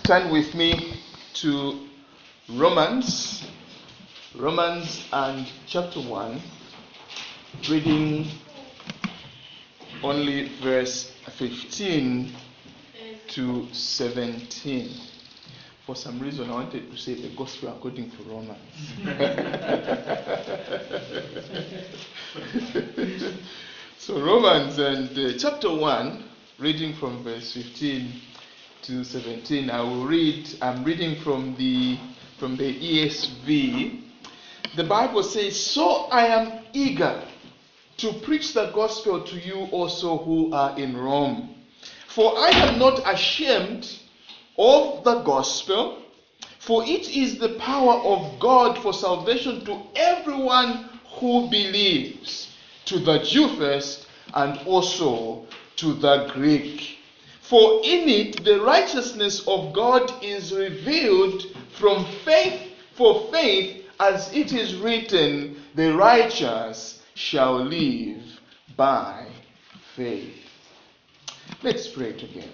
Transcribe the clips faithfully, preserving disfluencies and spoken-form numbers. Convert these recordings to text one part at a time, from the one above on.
turn with me to Romans, Romans and chapter one, reading only verse fifteen to seventeen. For some reason, I wanted to say the gospel according to Romans. So Romans and uh, chapter one, reading from verse fifteen to seventeen. I will read. I'm reading from the from the E S V. The Bible says, "So I am eager to preach the gospel to you also who are in Rome. For I am not ashamed of the gospel, for it is the power of God for salvation to everyone who believes, to the Jew first, and also to the Greek. For in it the righteousness of God is revealed from faith for faith, as it is written, the righteous shall live by faith." Let's pray together.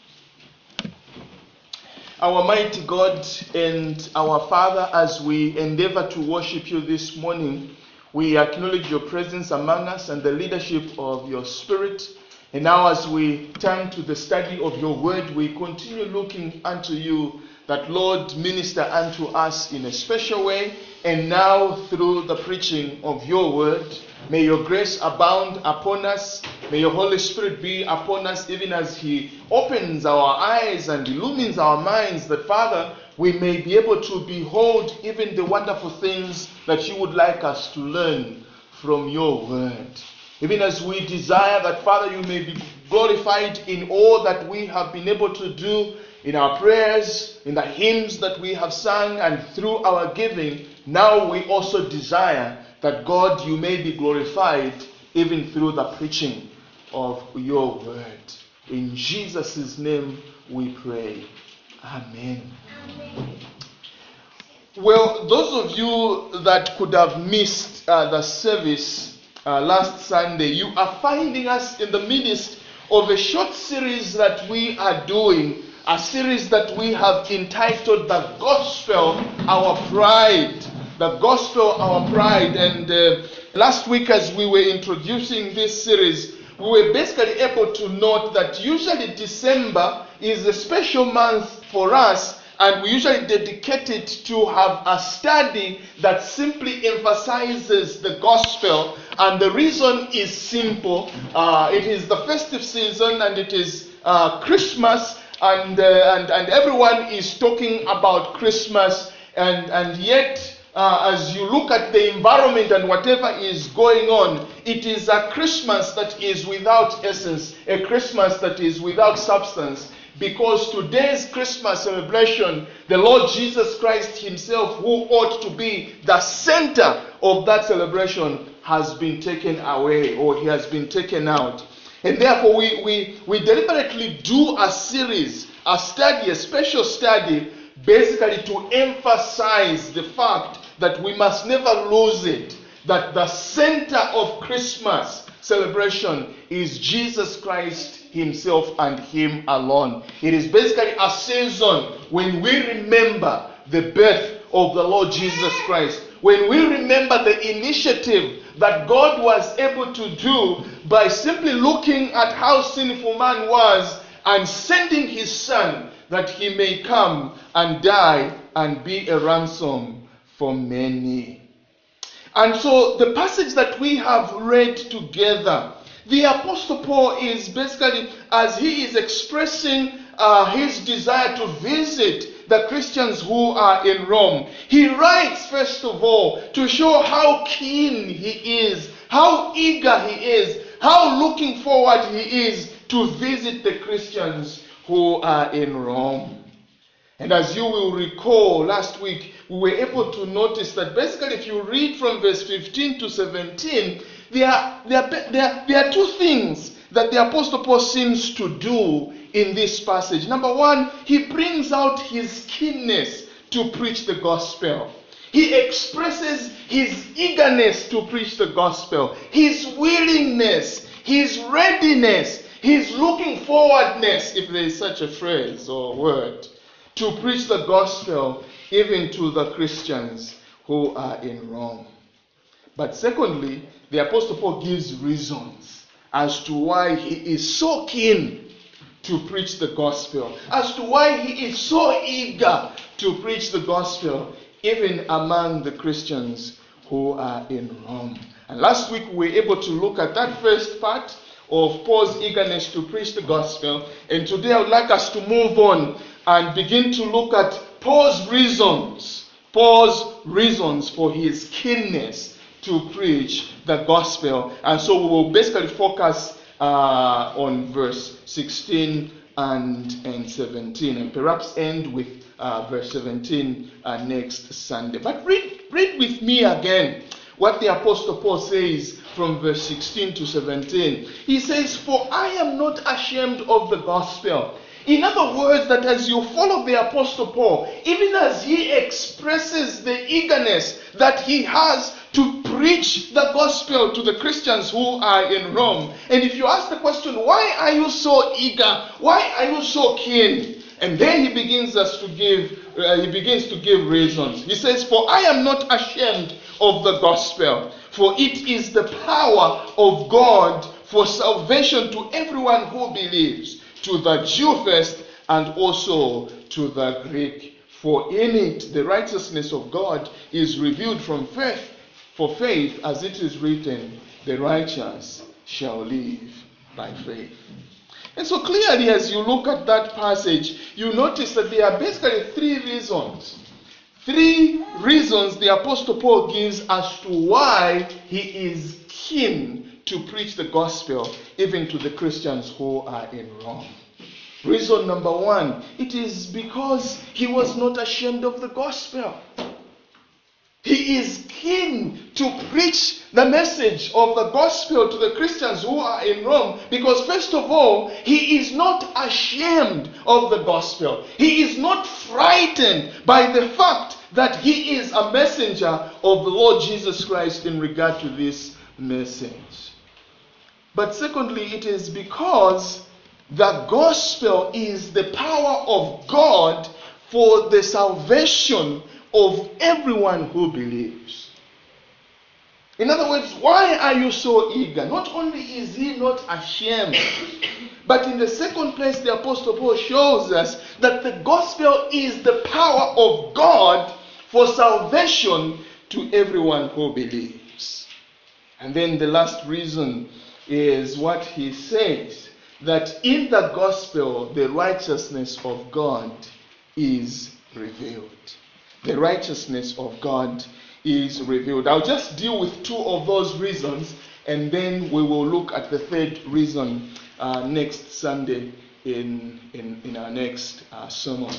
Our mighty God and our Father, as we endeavor to worship you this morning, we acknowledge your presence among us and the leadership of your Spirit. And now as we turn to the study of your word, we continue looking unto you, that Lord, minister unto us in a special way. And now through the preaching of your word, may your grace abound upon us. May your Holy Spirit be upon us, even as he opens our eyes and illumines our minds, that Father, we may be able to behold even the wonderful things that you would like us to learn from your word. Even as we desire that, Father, you may be glorified in all that we have been able to do in our prayers, in the hymns that we have sung, and through our giving. Now we also desire that, God, you may be glorified even through the preaching of your word. In Jesus' name we pray. Amen. Amen. Well, those of you that could have missed uh, the service uh, last Sunday, you are finding us in the midst of a short series that we are doing, a series that we have entitled The Gospel, Our Pride. The Gospel, Our Pride. And uh, last week, as we were introducing this series, we were basically able to note that usually December is a special month for us, and we usually dedicate it to have a study that simply emphasizes the gospel. And the reason is simple. Uh, it is the festive season, and it is uh, Christmas, and, uh, and and everyone is talking about Christmas, and, and yet Uh, as you look at the environment and whatever is going on, it is a Christmas that is without essence, a Christmas that is without substance, because today's Christmas celebration, the Lord Jesus Christ himself, who ought to be the center of that celebration, has been taken away, or he has been taken out. And therefore we, we, we deliberately do a series, a study, a special study, basically to emphasize the fact that we must never lose it, that the center of Christmas celebration is Jesus Christ himself and him alone. It is basically a season when we remember the birth of the Lord Jesus Christ, when we remember the initiative that God was able to do by simply looking at how sinful man was and sending his son that he may come and die and be a ransom for many. And so the passage that we have read together, the Apostle Paul is basically, as he is expressing uh, his desire to visit the Christians who are in Rome, he writes first of all to show how keen he is, how eager he is, how looking forward he is to visit the Christians who are in Rome. And as you will recall, last week we were able to notice that basically if you read from verse fifteen to seventeen, there are, there, are, there, are, there are two things that the Apostle Paul seems to do in this passage. Number one, he brings out his keenness to preach the gospel. He expresses his eagerness to preach the gospel, his willingness, his readiness, his looking forwardness, if there is such a phrase or word, to preach the gospel even to the Christians who are in Rome. But secondly, the Apostle Paul gives reasons as to why he is so keen to preach the gospel, as to why he is so eager to preach the gospel even among the Christians who are in Rome. And last week we were able to look at that first part of Paul's eagerness to preach the gospel. And today I would like us to move on and begin to look at Paul's reasons, Paul's reasons for his keenness to preach the gospel. And so we will basically focus uh, on verse sixteen and, and seventeen, and perhaps end with uh, verse seventeen uh, next Sunday. But read, read with me again what the Apostle Paul says from verse sixteen to seventeen. He says, "For I am not ashamed of the gospel." In other words, that as you follow the Apostle Paul, even as he expresses the eagerness that he has to preach the gospel to the Christians who are in Rome. And if you ask the question, why are you so eager? Why are you so keen? And then he begins us to give, uh, he begins to give reasons. He says, "For I am not ashamed of the gospel, for it is the power of God for salvation to everyone who believes, to the Jew first and also to the Greek. For in it the righteousness of God is revealed from faith, for faith, as it is written, the righteous shall live by faith." And so clearly, as you look at that passage, you notice that there are basically three reasons. Three reasons the Apostle Paul gives as to why he is keen to preach the gospel even to the Christians who are in Rome. Reason number one, it is because he was not ashamed of the gospel. He is keen to preach the message of the gospel to the Christians who are in Rome because, first of all, he is not ashamed of the gospel. He is not frightened by the fact that he is a messenger of the Lord Jesus Christ in regard to this message. But secondly, it is because the gospel is the power of God for the salvation of everyone who believes. In other words, why are you so eager? Not only is he not ashamed, but in the second place, the Apostle Paul shows us that the gospel is the power of God for salvation to everyone who believes. And then the last reason is what he says, that in the gospel, the righteousness of God is revealed. The righteousness of God is revealed. I'll just deal with two of those reasons, and then we will look at the third reason uh, next Sunday in, in, in our next uh, sermon.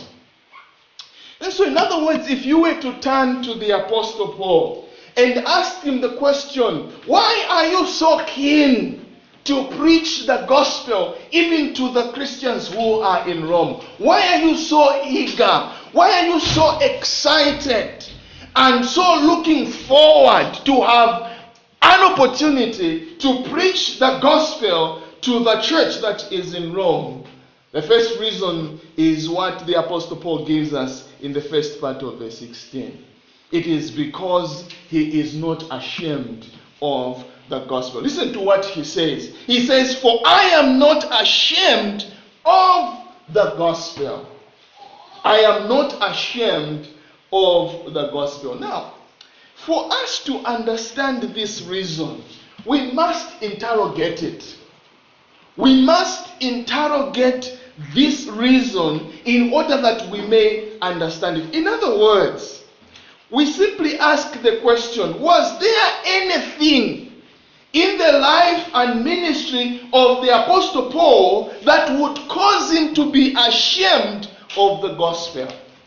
And so, in other words, if you were to turn to the Apostle Paul and ask him the question, why are you so keen to preach the gospel even to the Christians who are in Rome? Why are you so eager? Why are you so excited and so looking forward to have an opportunity to preach the gospel to the church that is in Rome? The first reason is what the Apostle Paul gives us in the first part of verse sixteen. It is because he is not ashamed of the gospel. Listen to what he says. He says, "For I am not ashamed of the gospel." I am not ashamed of the gospel. Now, for us to understand this reason, we must interrogate it. We must interrogate this reason in order that we may understand it. In other words, we simply ask the question, was there anything in the life and ministry of the Apostle Paul that would cause him to be ashamed of the gospel?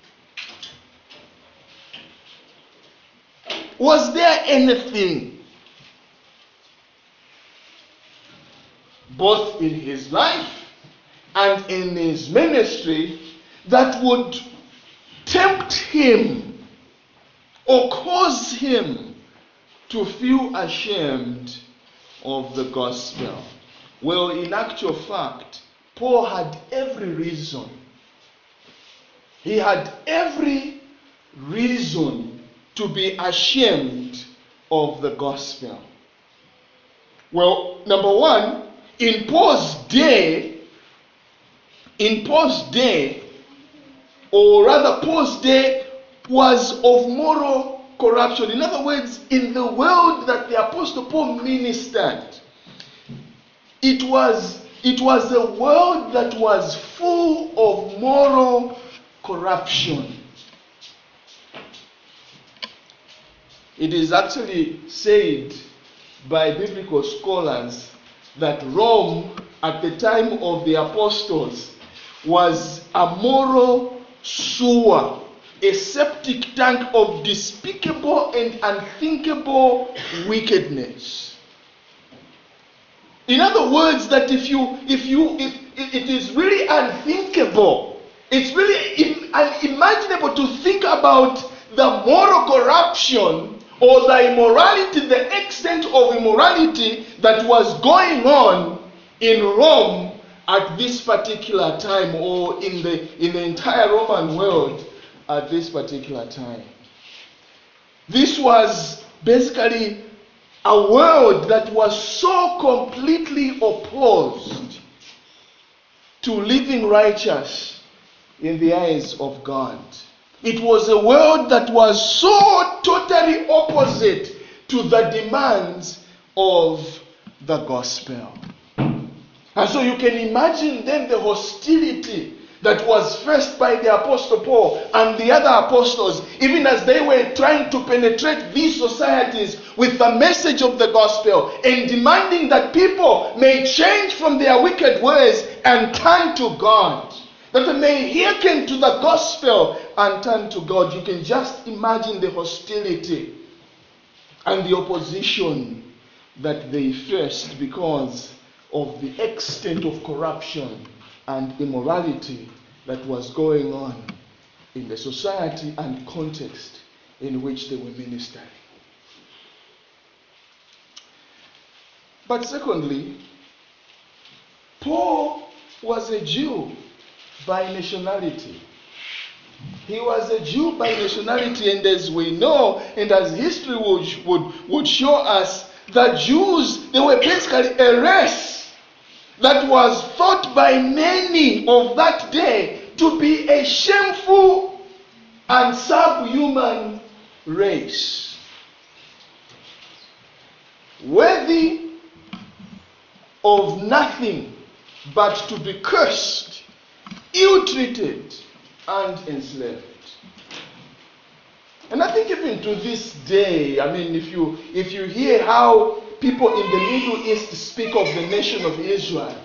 Was there anything, both in his life and in his ministry, that would tempt him or cause him to feel ashamed of the gospel? Well, in actual fact, Paul had every reason he had every reason to be ashamed of the gospel. Well, number one, in Paul's day, in Paul's day, or rather Paul's day was of moral corruption. In other words, in the world that the Apostle Paul ministered, it was, it was a world that was full of moral corruption. It is actually said by biblical scholars that Rome at the time of the apostles was a moral sewer, a septic tank of despicable and unthinkable wickedness. In other words, that if you, if you, if it is really unthinkable, it's really unimaginable to think about the moral corruption or the immorality, the extent of immorality that was going on in Rome at this particular time, or in the in the entire Roman world at this particular time. This was basically a world that was so completely opposed to living righteous in the eyes of God. It was a world that was so totally opposite to the demands of the gospel. And so you can imagine then the hostility that was faced by the Apostle Paul and the other apostles, even as they were trying to penetrate these societies with the message of the gospel and demanding that people may change from their wicked ways and turn to God. That they may hearken to the gospel and turn to God. You can just imagine the hostility and the opposition that they faced because of the extent of corruption and immorality that was going on in the society and context in which they were ministering. But secondly, Paul was a Jew by nationality. He was a Jew by nationality, and as we know, and as history would, would, would show us, the Jews, they were basically a race that was thought by many of that day to be a shameful and subhuman race, worthy of nothing but to be cursed, ill-treated, and enslaved. And I think even to this day, I mean, if you if you hear how people in the Middle East speak of the nation of Israel,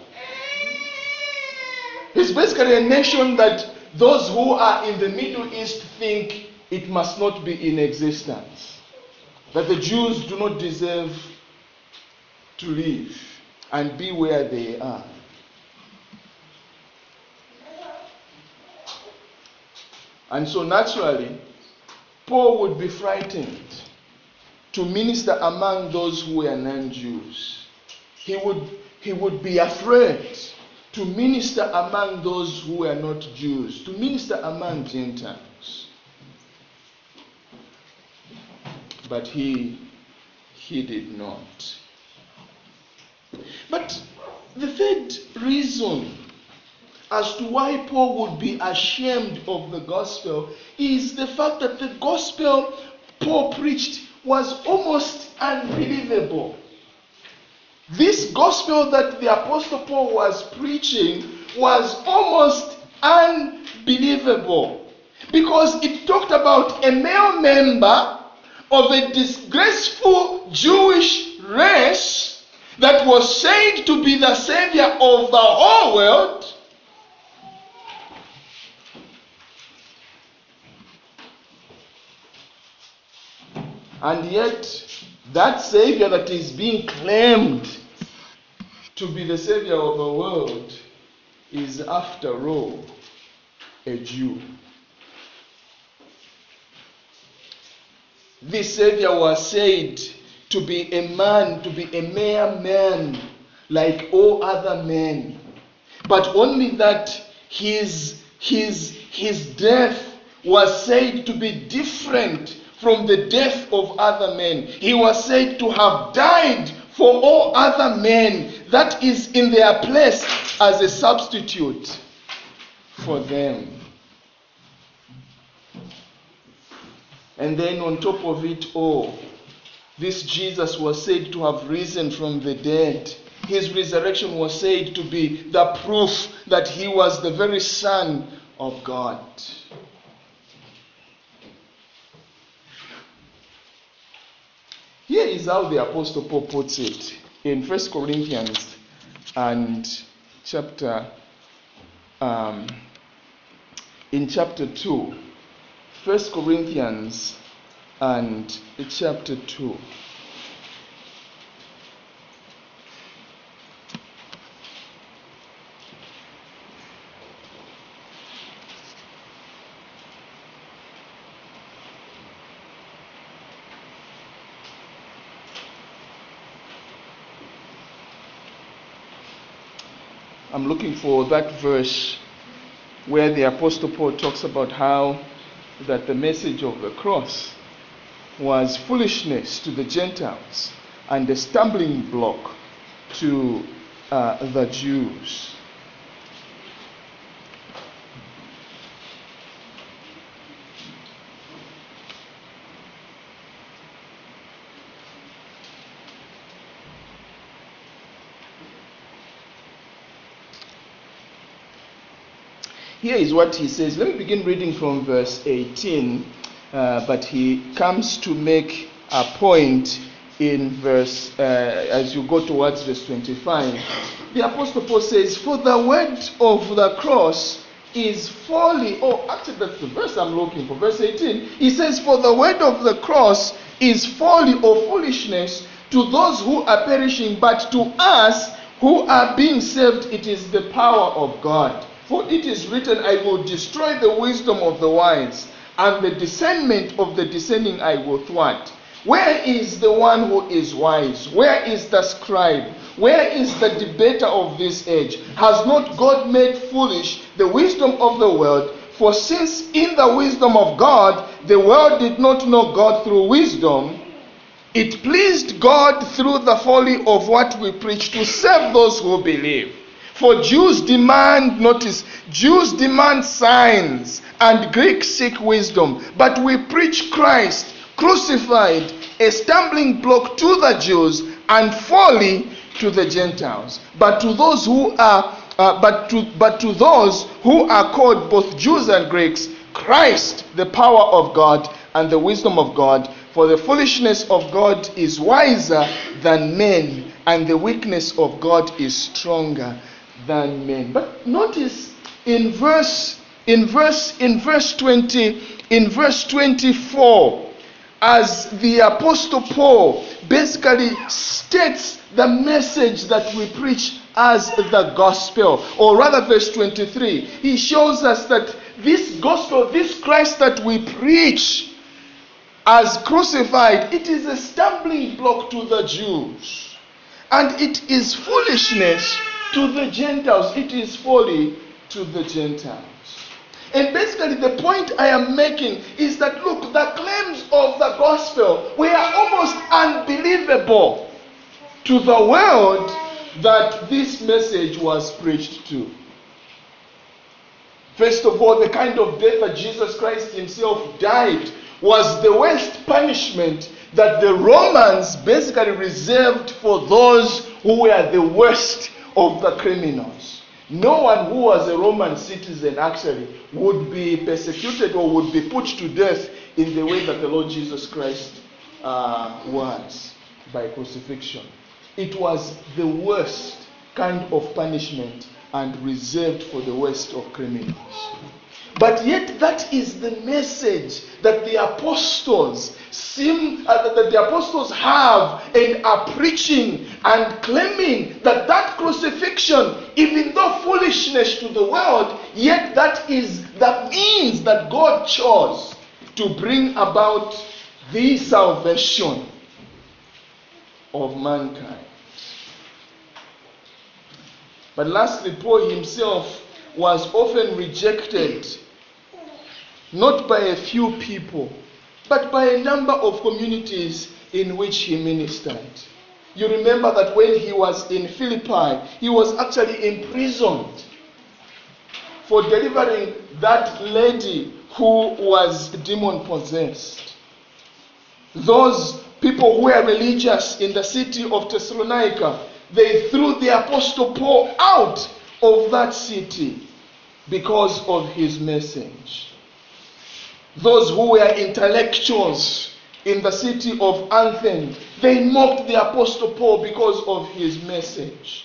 it's basically a nation that those who are in the Middle East think it must not be in existence. That the Jews do not deserve to live and be where they are. And so naturally, Paul would be frightened to minister among those who were non-Jews. He would, he would be afraid to minister among those who were not Jews, to minister among Gentiles. But he, he did not. But the third reason as to why Paul would be ashamed of the gospel is the fact that the gospel Paul preached was almost unbelievable. This gospel that the Apostle Paul was preaching was almost unbelievable because it talked about a male member of a disgraceful Jewish race that was said to be the savior of the whole world. And yet, that Savior that is being claimed to be the Savior of the world is, after all, a Jew. This Savior was said to be a man, to be a mere man, like all other men. But only that his, his, his death was said to be different from the death of other men. He was said to have died for all other men, that is, in their place as a substitute for them. And then on top of it all, this Jesus was said to have risen from the dead. His resurrection was said to be the proof that he was the very Son of God. Here is how the Apostle Paul puts it in First Corinthians and chapter um, in chapter two. First Corinthians and chapter two. I'm looking for that verse where the Apostle Paul talks about how that the message of the cross was foolishness to the Gentiles and a stumbling block to uh, the Jews. Here is what he says. Let me begin reading from verse eighteen, uh, but he comes to make a point in verse, uh, as you go towards verse twenty-five. The Apostle Paul says, "For the word of the cross is folly." Oh, actually, that's the verse I'm looking for. Verse eighteen. He says, "For the word of the cross is folly or foolishness to those who are perishing, but to us who are being saved, it is the power of God. For it is written, I will destroy the wisdom of the wise, and the discernment of the discerning I will thwart. Where is the one who is wise? Where is the scribe? Where is the debater of this age? Has not God made foolish the wisdom of the world? For since in the wisdom of God, the world did not know God through wisdom, it pleased God through the folly of what we preach to save those who believe. For Jews demand, notice, Jews demand signs and Greeks seek wisdom. But we preach Christ crucified, a stumbling block to the Jews and folly to the Gentiles. But to those who are, uh, but to but to those who are called both Jews and Greeks, Christ, the power of God and the wisdom of God. For the foolishness of God is wiser than men, and the weakness of God is stronger than men. But notice in verse in verse in verse twenty in verse twenty-four, as the Apostle Paul basically states the message that we preach as the gospel, or rather verse twenty-three, he shows us that this gospel, this Christ that we preach as crucified, it is a stumbling block to the Jews, and it is foolishness to the Gentiles. It is folly to the Gentiles. And basically the point I am making is that, look, the claims of the gospel were almost unbelievable to the world that this message was preached to. First of all, the kind of death that Jesus Christ himself died was the worst punishment that the Romans basically reserved for those who were the worst of the criminals. No one who was a Roman citizen actually would be persecuted or would be put to death in the way that the Lord Jesus Christ uh, was, by crucifixion. It was the worst kind of punishment and reserved for the worst of criminals. But yet that is the message that the apostles seem uh, that the apostles have and are preaching and claiming that that crucifixion, even though foolishness to the world, yet that is the means that God chose to bring about the salvation of mankind. But lastly, Paul himself was often rejected not by a few people, but by a number of communities in which he ministered. You remember that when he was in Philippi, he was actually imprisoned for delivering that lady who was demon-possessed. Those people who were religious in the city of Thessalonica, they threw the Apostle Paul out of that city because of his message. Those who were intellectuals in the city of Athens, they mocked the Apostle Paul because of his message.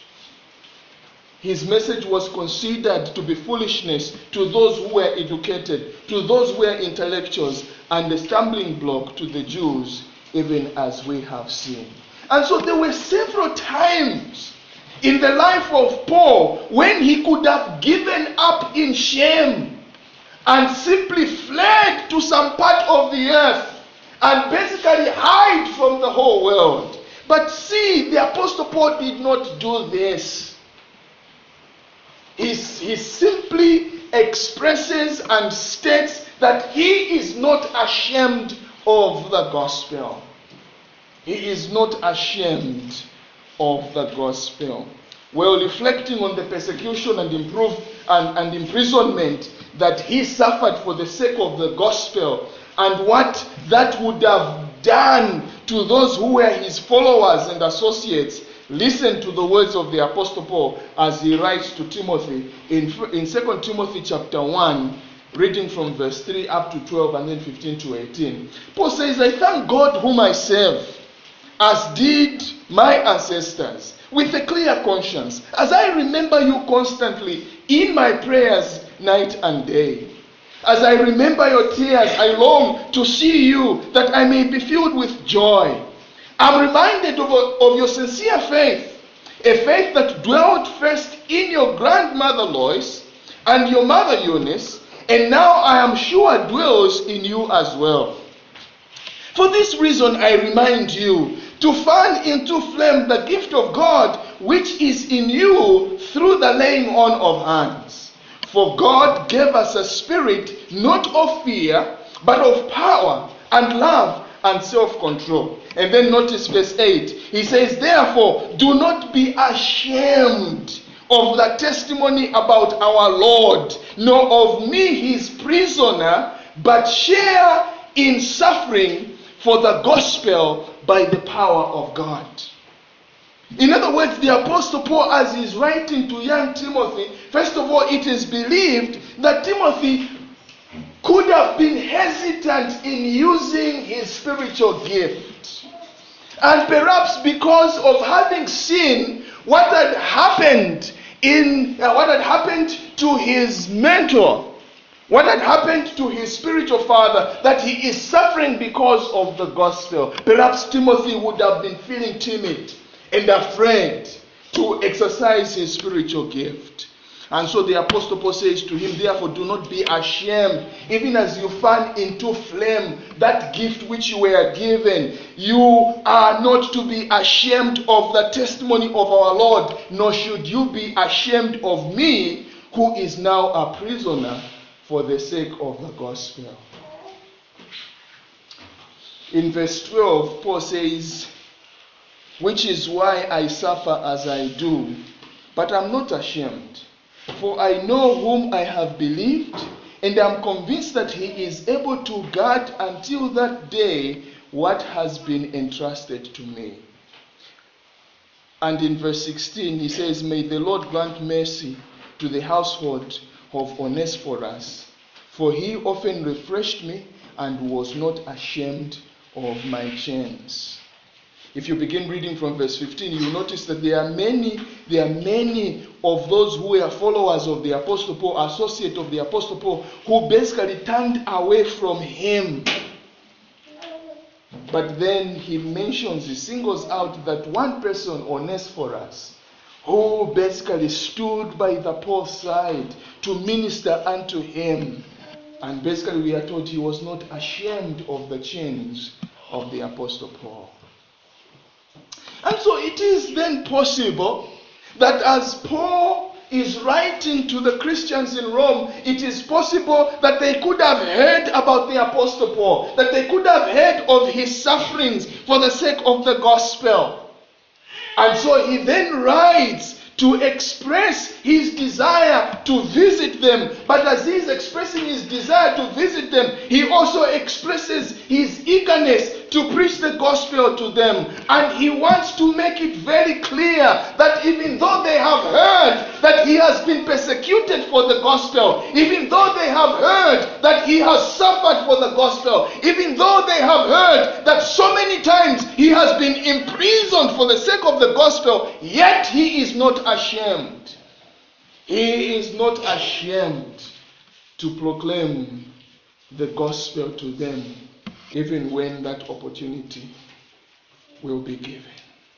His message was considered to be foolishness to those who were educated, to those who were intellectuals, and a stumbling block to the Jews, even as we have seen. And so there were several times in the life of Paul when he could have given up in shame and simply fled to some part of the earth and basically hide from the whole world. But see, the Apostle Paul did not do this. He, he simply expresses and states that he is not ashamed of the gospel. He is not ashamed of the gospel. Well, reflecting on the persecution and improve and, and imprisonment that he suffered for the sake of the gospel, and what that would have done to those who were his followers and associates, listen to the words of the Apostle Paul as he writes to Timothy in, in Second Timothy chapter one, reading from verse three up to twelve and then fifteen to eighteen. Paul says, I thank God whom I serve, as did my ancestors, with a clear conscience, as I remember you constantly in my prayers night and day. As I remember your tears, I long to see you, that I may be filled with joy. I'm reminded of, of your sincere faith, a faith that dwelt first in your grandmother Lois and your mother Eunice, and now I am sure dwells in you as well. For this reason I remind you to fan into flame the gift of God which is in you through the laying on of hands. For God gave us a spirit not of fear, but of power and love and self-control. And then notice verse eight. He says, therefore, do not be ashamed of the testimony about our Lord, nor of me his prisoner, but share in suffering for the gospel by the power of God. In other words, the Apostle Paul, as he is writing to young Timothy, first of all, it is believed that Timothy could have been hesitant in using his spiritual gift. And perhaps because of having seen what had happened in uh, what had happened to his mentor, what had happened to his spiritual father, that he is suffering because of the gospel. Perhaps Timothy would have been feeling timid and afraid to exercise his spiritual gift. And so the Apostle Paul says to him, therefore do not be ashamed, even as you fan into flame that gift which you were given. You are not to be ashamed of the testimony of our Lord, nor should you be ashamed of me, who is now a prisoner for the sake of the gospel. In verse twelve, Paul says, which is why I suffer as I do, but I'm not ashamed. For I know whom I have believed, and am convinced that he is able to guard until that day what has been entrusted to me. And in verse sixteen, he says, may the Lord grant mercy to the household of Onesiphorus, for he often refreshed me and was not ashamed of my chains. If you begin reading from verse fifteen, you notice that there are many, there are many of those who were followers of the Apostle Paul, associate of the Apostle Paul, who basically turned away from him. But then he mentions, he singles out that one person, Onesiphorus, who basically stood by the Paul's side to minister unto him. And basically we are told he was not ashamed of the chains of the Apostle Paul. And so it is then possible that as Paul is writing to the Christians in Rome, it is possible that they could have heard about the Apostle Paul, that they could have heard of his sufferings for the sake of the gospel. And so he then writes to express his desire to visit them. But as he is expressing his desire to visit them, he also expresses his eagerness to preach the gospel to them. And he wants to make it very clear that even though they have heard that he has been persecuted for the gospel, even though they have heard that he has suffered for the gospel, even though they have heard that so many times he has been imprisoned for the sake of the gospel, yet he is not ashamed. He is not ashamed to proclaim the gospel to them, even when that opportunity will be given.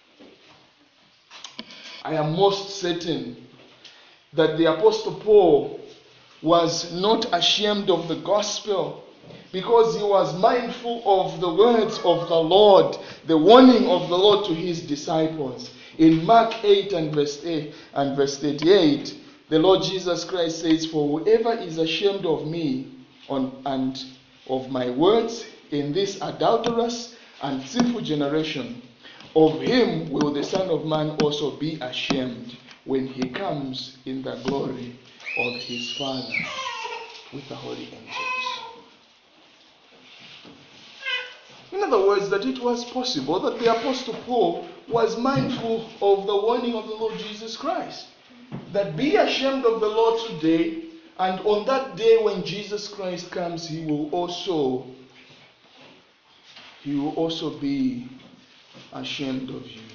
I am most certain that the Apostle Paul was not ashamed of the gospel, because he was mindful of the words of the Lord, the warning of the Lord to his disciples. In Mark eight and verse eight and verse thirty-eight, the Lord Jesus Christ says, "For whoever is ashamed of me on, and of my words in this adulterous and sinful generation, of him will the Son of Man also be ashamed when he comes in the glory of his Father with the holy angels." In other words, that it was possible that the Apostle Paul was mindful of the warning of the Lord Jesus Christ. That be ashamed of the Lord today, and on that day when Jesus Christ comes, he will also, he will also be ashamed of you.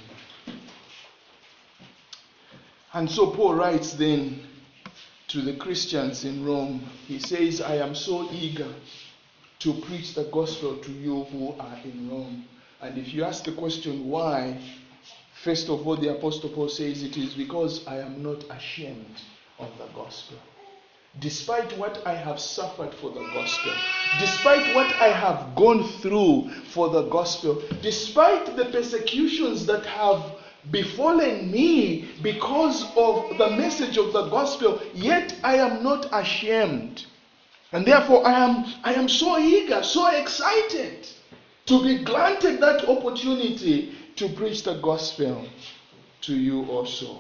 And so Paul writes then to the Christians in Rome. He says, "I am so eager to preach the gospel to you who are in Rome." And if you ask the question why, first of all, the Apostle Paul says it is because I am not ashamed of the gospel. Despite what I have suffered for the gospel, despite what I have gone through for the gospel, despite the persecutions that have befallen me because of the message of the gospel, yet I am not ashamed. And therefore I am, I am so eager, so excited to be granted that opportunity to preach the gospel to you also.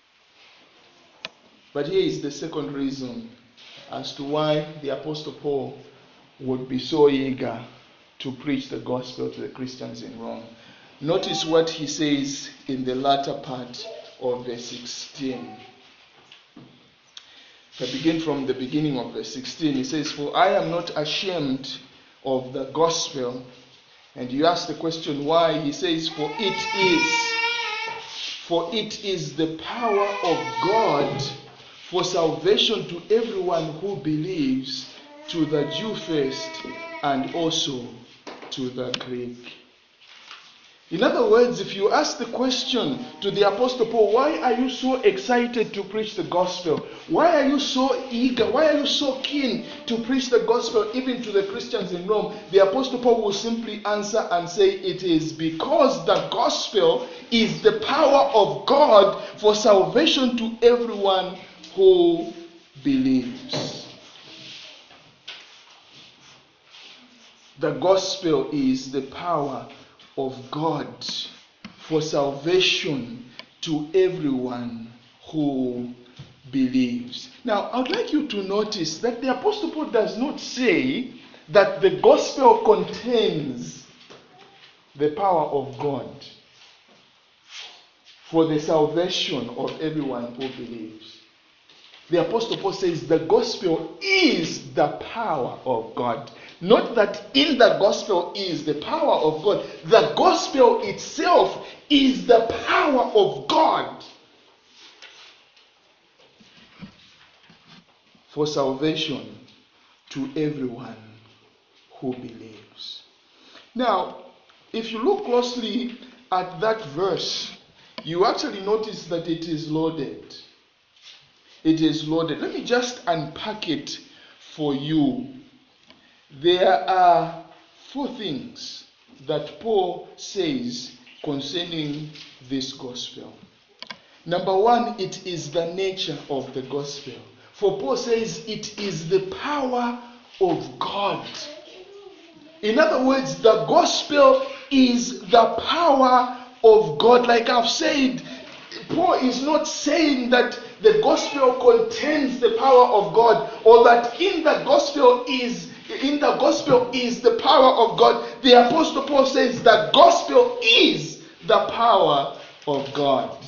But here is the second reason as to why the Apostle Paul would be so eager to preach the gospel to the Christians in Rome. Notice what he says in the latter part of verse sixteen. If I begin from the beginning of verse sixteen, he says, "For I am not ashamed of the gospel." And you ask the question why, he says, "For it is, for it is the power of God for salvation to everyone who believes, to the Jew first, and also to the Greek." In other words, if you ask the question to the Apostle Paul, why are you so excited to preach the gospel? Why are you so eager? Why are you so keen to preach the gospel even to the Christians in Rome? The Apostle Paul will simply answer and say, it is because the gospel is the power of God for salvation to everyone who believes. The gospel is the power of God for salvation to everyone who believes. Now, I would like you to notice that the Apostle Paul does not say that the gospel contains the power of God for the salvation of everyone who believes. The Apostle Paul says the gospel is the power of God. Not that in the gospel is the power of God. The gospel itself is the power of God for salvation to everyone who believes. Now, if you look closely at that verse, you actually notice that it is loaded. It is loaded. Let me just unpack it for you. There are four things that Paul says concerning this gospel. Number one, it is the nature of the gospel. For Paul says it is the power of God. In other words, the gospel is the power of God. Like I've said, Paul is not saying that the gospel contains the power of God, or that in the gospel is in the gospel is the power of God. The Apostle Paul says the gospel is the power of God.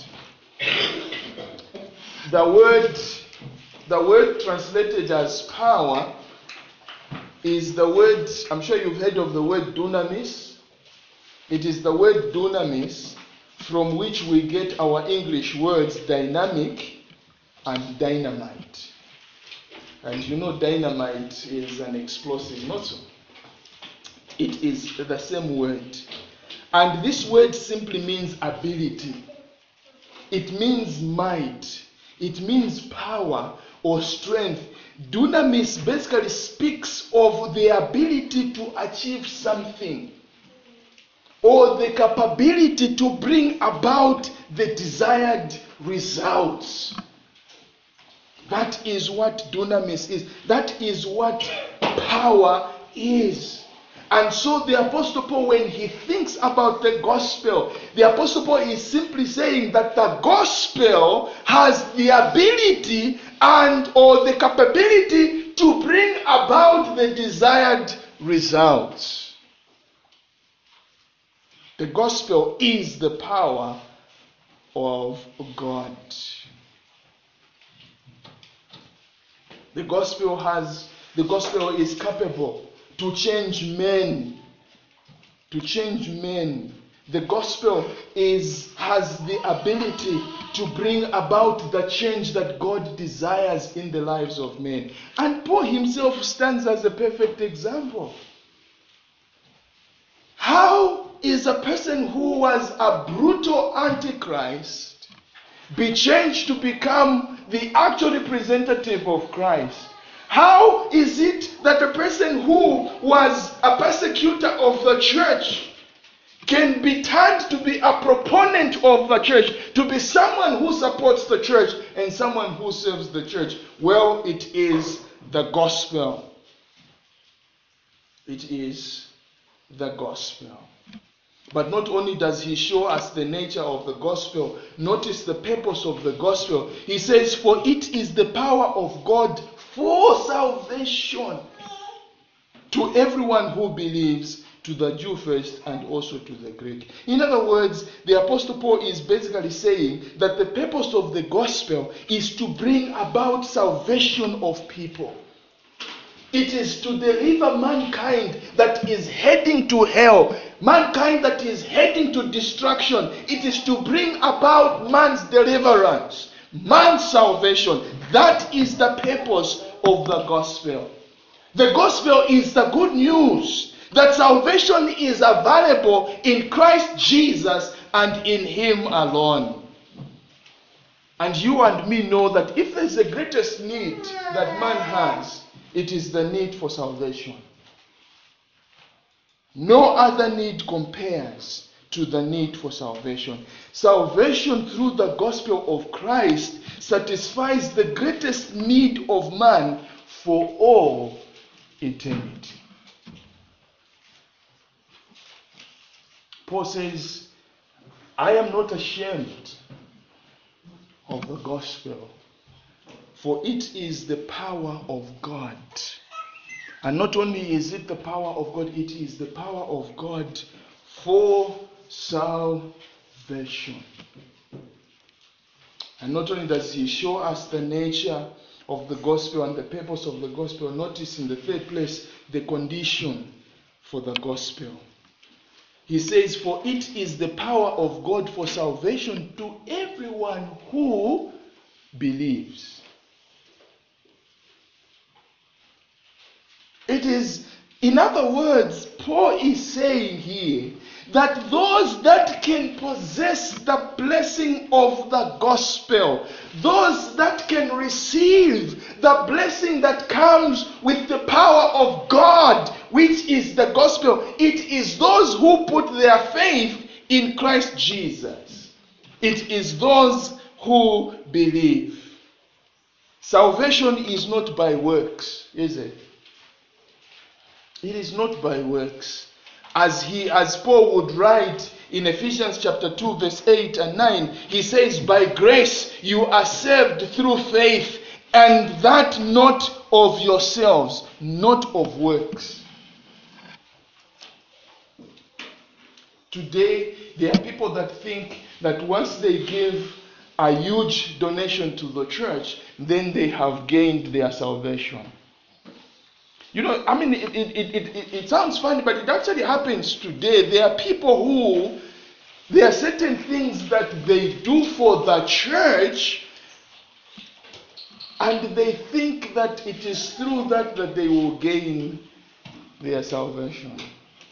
The word, the word translated as power is the word, I'm sure you've heard of the word dunamis. It is the word dunamis from which we get our English words dynamic and dynamite. And you know dynamite is an explosive, not so? It is the same word. And this word simply means ability. It means might. It means power or strength. Dunamis basically speaks of the ability to achieve something, or the capability to bring about the desired results. That is what dunamis is. That is what power is. And so the Apostle Paul, when he thinks about the gospel, the Apostle Paul is simply saying that the gospel has the ability and or the capability to bring about the desired results. The gospel is the power of God. The gospel has, the gospel is capable to change men. To change men. The gospel is has the ability to bring about the change that God desires in the lives of men. And Paul himself stands as a perfect example. How is a person who was a brutal antichrist be changed to become the actual representative of Christ? How is it that a person who was a persecutor of the church can be turned to be a proponent of the church, to be someone who supports the church and someone who serves the church? Well, it is the gospel. It is the gospel. But not only does he show us the nature of the gospel, notice the purpose of the gospel. He says, for it is the power of God for salvation to everyone who believes, to the Jew first and also to the Greek. In other words, the Apostle Paul is basically saying that the purpose of the gospel is to bring about salvation of people. It is to deliver mankind that is heading to hell, mankind that is heading to destruction. It is to bring about man's deliverance, man's salvation. That is the purpose of the gospel. The gospel is the good news that salvation is available in Christ Jesus and in Him alone. And you and me know that if there's the greatest need that man has, it is the need for salvation. No other need compares to the need for salvation. Salvation through the gospel of Christ satisfies the greatest need of man for all eternity. Paul says, I am not ashamed of the gospel, for it is the power of God. And not only is it the power of God, it is the power of God for salvation. And not only does he show us the nature of the gospel and the purpose of the gospel, notice in the third place the condition for the gospel. He says, for it is the power of God for salvation to everyone who believes. It is, in other words, Paul is saying here that those that can possess the blessing of the gospel, those that can receive the blessing that comes with the power of God, which is the gospel, it is those who put their faith in Christ Jesus. It is those who believe. Salvation is not by works, is it? It is not by works. As he, as Paul would write in Ephesians chapter two, verse eight and nine, he says, by grace you are saved through faith, and that not of yourselves, not of works. Today, there are people that think that once they give a huge donation to the church, then they have gained their salvation. You know, I mean, it, it, it, it, it sounds funny, but it actually happens today. There are people who, there are certain things that they do for the church, and they think that it is through that that they will gain their salvation.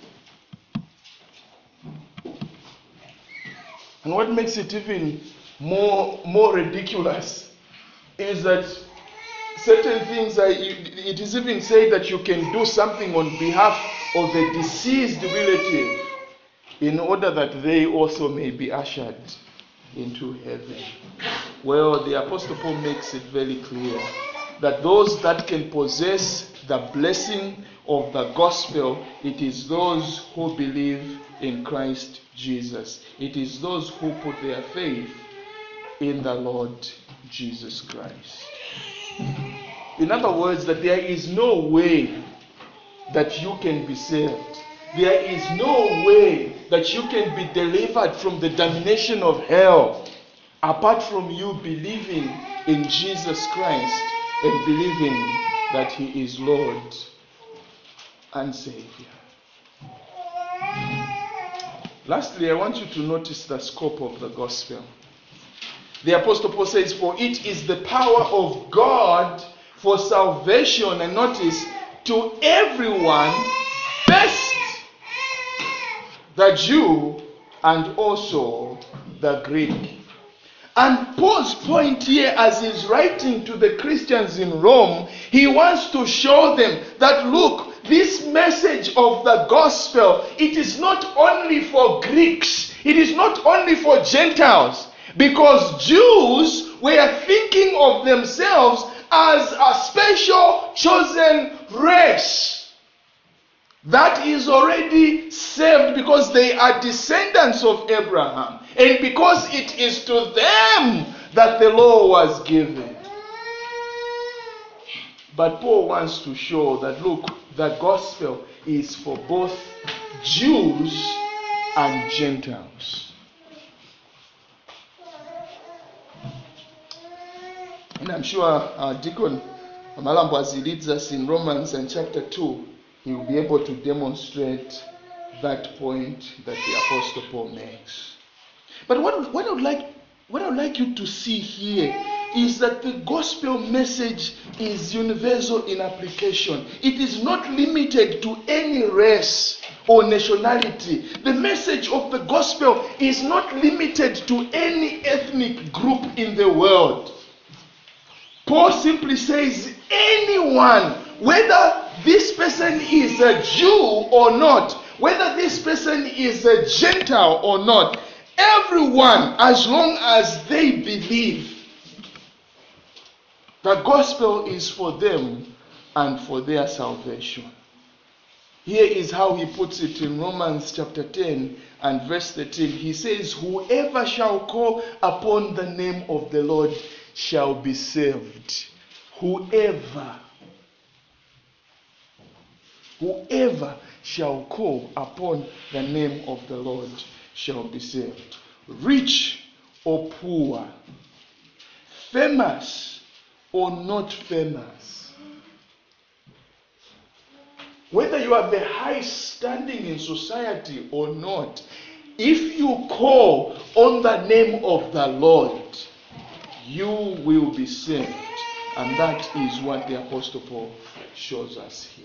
And what makes it even more, more ridiculous is that certain things, are, it is even said that you can do something on behalf of a deceased relative in order that they also may be ushered into heaven. Well, the Apostle Paul makes it very clear that those that can possess the blessing of the gospel, it is those who believe in Christ Jesus. It is those who put their faith in the Lord Jesus Christ. In other words, that there is no way that you can be saved. There is no way that you can be delivered from the damnation of hell apart from you believing in Jesus Christ and believing that He is Lord and Savior. Lastly, I want you to notice the scope of the gospel. The Apostle Paul says, for it is the power of God for salvation, and notice, to everyone, first the Jew and also the Greek. And Paul's point here, as he's writing to the Christians in Rome, he wants to show them that, look, this message of the gospel, it is not only for Greeks, it is not only for Gentiles, because Jews were thinking of themselves as a special chosen race that is already saved because they are descendants of Abraham, and because it is to them that the law was given. But Paul wants to show that, look, the gospel is for both Jews and Gentiles. And I'm sure uh, Deacon Malambo, as he leads us in Romans and chapter two, he will be able to demonstrate that point that the Apostle Paul makes. But what, what I would like what I would like you to see here is that the gospel message is universal in application. It is not limited to any race or nationality. The message of the gospel is not limited to any ethnic group in the world. Paul simply says anyone, whether this person is a Jew or not, whether this person is a Gentile or not, everyone, as long as they believe, the gospel is for them and for their salvation. Here is how he puts it in Romans chapter ten and verse thirteen. He says, whoever shall call upon the name of the Lord shall be saved. Whoever, whoever shall call upon the name of the Lord shall be saved. Rich or poor, famous or not famous, whether you have the highest standing in society or not, if you call on the name of the Lord, you will be saved. And that is what the Apostle Paul shows us here.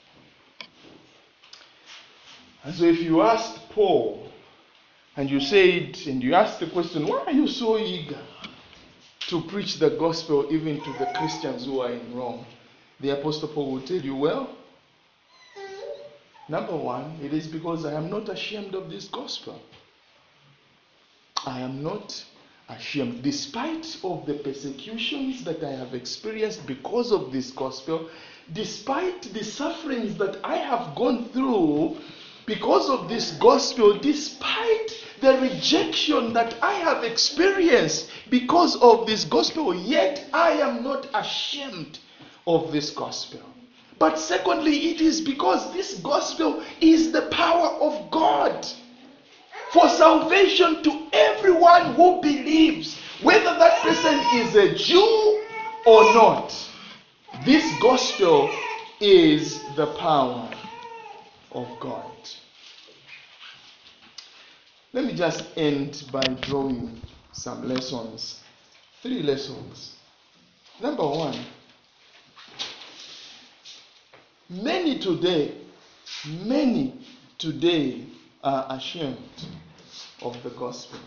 And so if you asked Paul, and you said, and you asked the question, why are you so eager to preach the gospel even to the Christians who are in Rome? The Apostle Paul will tell you, well, number one, it is because I am not ashamed of this gospel. I am not ashamed. Despite of the persecutions that I have experienced because of this gospel, despite the sufferings that I have gone through because of this gospel, despite the rejection that I have experienced because of this gospel, yet I am not ashamed of this gospel. But secondly, it is because this gospel is the power of God for salvation to everyone who believes, whether that person is a Jew or not. This gospel is the power of God. Let me just end by drawing some lessons. Three lessons. Number one, many today, many today are ashamed of the gospel.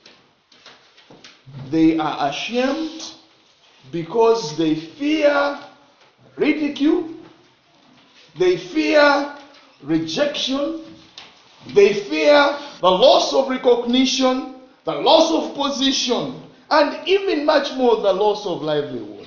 They are ashamed because they fear ridicule, they fear rejection, they fear the loss of recognition, the loss of position, and even much more the loss of livelihood.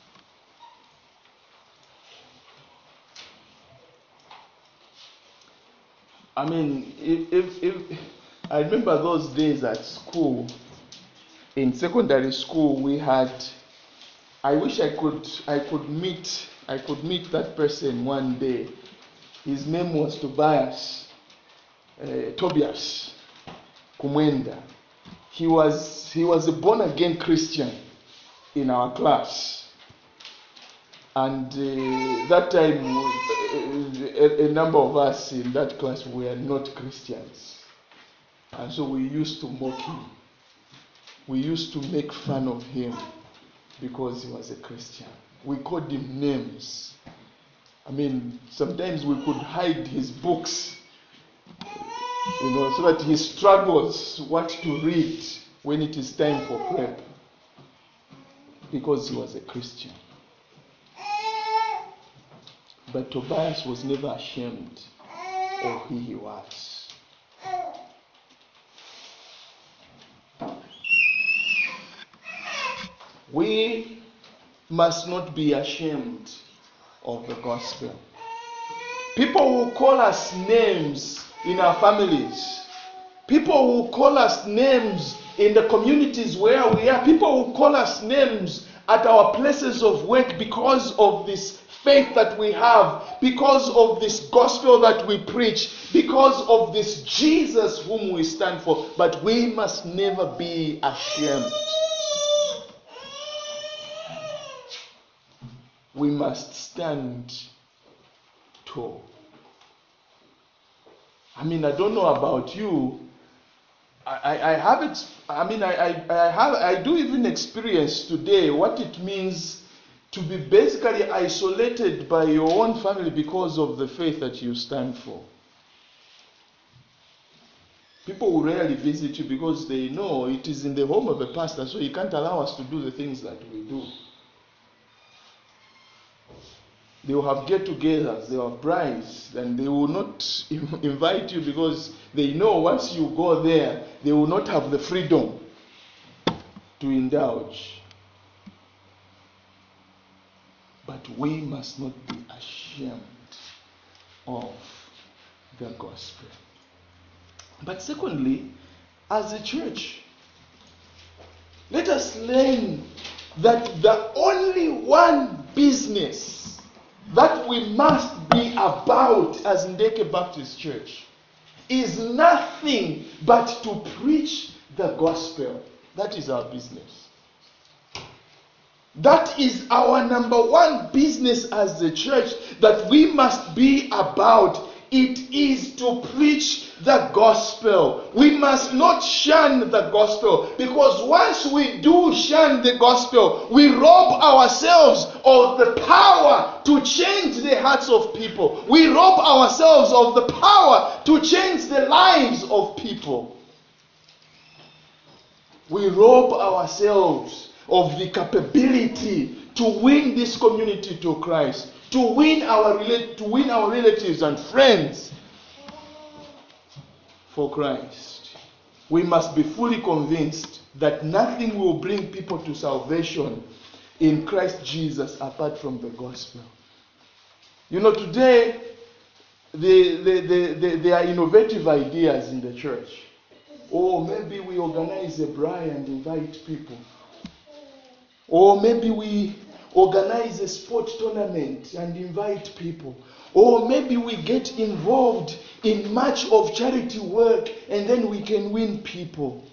I mean, if, if, if I remember those days at school, in secondary school, we had, I wish I could I could meet I could meet that person one day. His name was Tobias, uh, Tobias Kumwenda. He was he was a born again Christian in our class, and uh, that time uh, a, a number of us in that class were not Christians, and so we used to mock him. We used to make fun of him because he was a Christian. We called him names. I mean, sometimes we could hide his books, you know, so that he struggles what to read when it is time for prep, because he was a Christian. But Tobias was never ashamed of who he was. We must not be ashamed of the gospel. People will call us names in our families. People will call us names in the communities where we are. People will call us names at our places of work because of this faith that we have, because of this gospel that we preach, because of this Jesus whom we stand for. But we must never be ashamed. We must stand tall. I mean, I don't know about you. I, I, I have it. I mean, I, I, I have. I do even experience today what it means to be basically isolated by your own family because of the faith that you stand for. People will rarely visit you because they know it is in the home of a pastor, so he can't allow us to do the things that we do. They will have get-togethers, they will have brides, and they will not invite you because they know once you go there, they will not have the freedom to indulge. But we must not be ashamed of the gospel. But secondly, as a church, let us learn that the only one business that we must be about as Ndeke Baptist Church is nothing but to preach the gospel. That is our business. That is our number one business as the church that we must be about. It is to preach the gospel. We must not shun the gospel, because once we do shun the gospel, we rob ourselves of the power to change the hearts of people. We rob ourselves of the power to change the lives of people. We rob ourselves of the capability to win this community to Christ, to win our to win our relatives and friends for Christ. We must be fully convinced that nothing will bring people to salvation in Christ Jesus apart from the gospel. You know, today, the, the, the, the, there are innovative ideas in the church. Or maybe we organize a braai and invite people. Or maybe we organize a sport tournament and invite people. Or maybe we get involved in much of charity work and then we can win people.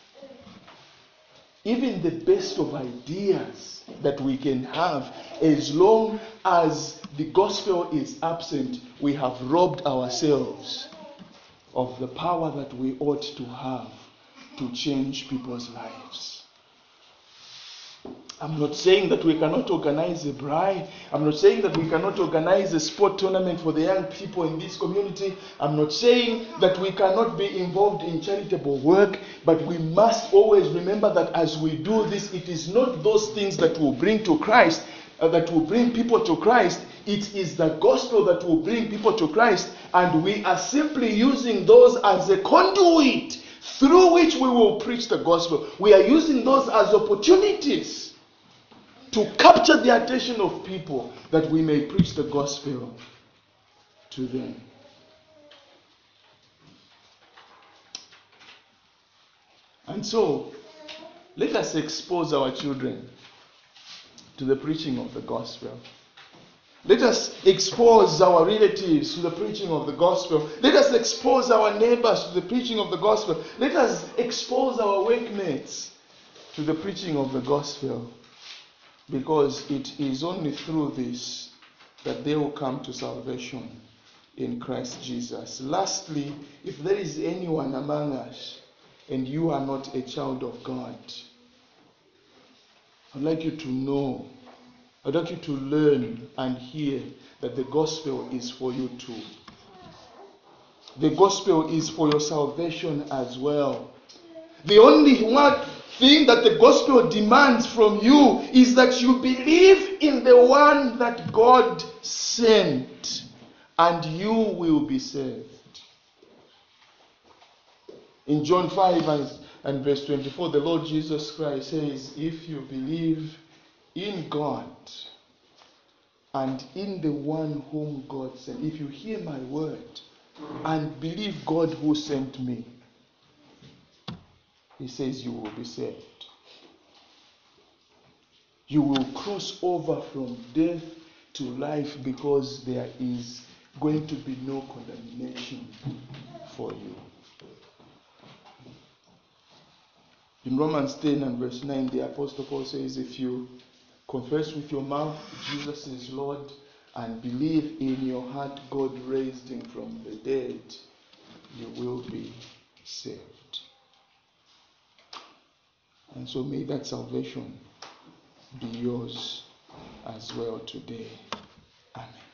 Even the best of ideas that we can have, as long as the gospel is absent, we have robbed ourselves of the power that we ought to have to change people's lives. I'm not saying that we cannot organize a braai. I'm not saying that we cannot organize a sport tournament for the young people in this community. I'm not saying that we cannot be involved in charitable work, but we must always remember that as we do this, it is not those things that will bring to Christ, uh, that will bring people to Christ. It is the gospel that will bring people to Christ, and we are simply using those as a conduit through which we will preach the gospel. We are using those as opportunities to capture the attention of people that we may preach the gospel to them. And so, let us expose our children to the preaching of the gospel. Let us expose our relatives to the preaching of the gospel. Let us expose our neighbors to the preaching of the gospel. Let us expose our workmates to the preaching of the gospel. Because it is only through this that they will come to salvation in Christ Jesus. Lastly, if there is anyone among us and you are not a child of God, I'd like you to know, I'd like you to learn and hear that the gospel is for you too. The gospel is for your salvation as well. The only one thing that the gospel demands from you is that you believe in the one that God sent, and you will be saved. In John five and, and verse twenty-four, the Lord Jesus Christ says, if you believe in God and in the one whom God sent, if you hear my word and believe God who sent me, he says you will be saved. You will cross over from death to life because there is going to be no condemnation for you. In Romans ten and verse nine, the Apostle Paul says, if you confess with your mouth Jesus is Lord and believe in your heart God raised him from the dead, you will be saved. And so may that salvation be yours as well today. Amen.